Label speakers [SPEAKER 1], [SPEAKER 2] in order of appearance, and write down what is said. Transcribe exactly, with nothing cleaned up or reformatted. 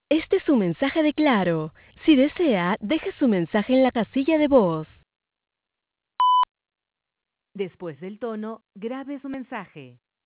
[SPEAKER 1] Este es su mensaje de Claro. Si desea, deje su mensaje en la casilla de voz. Después del tono, grabe su mensaje.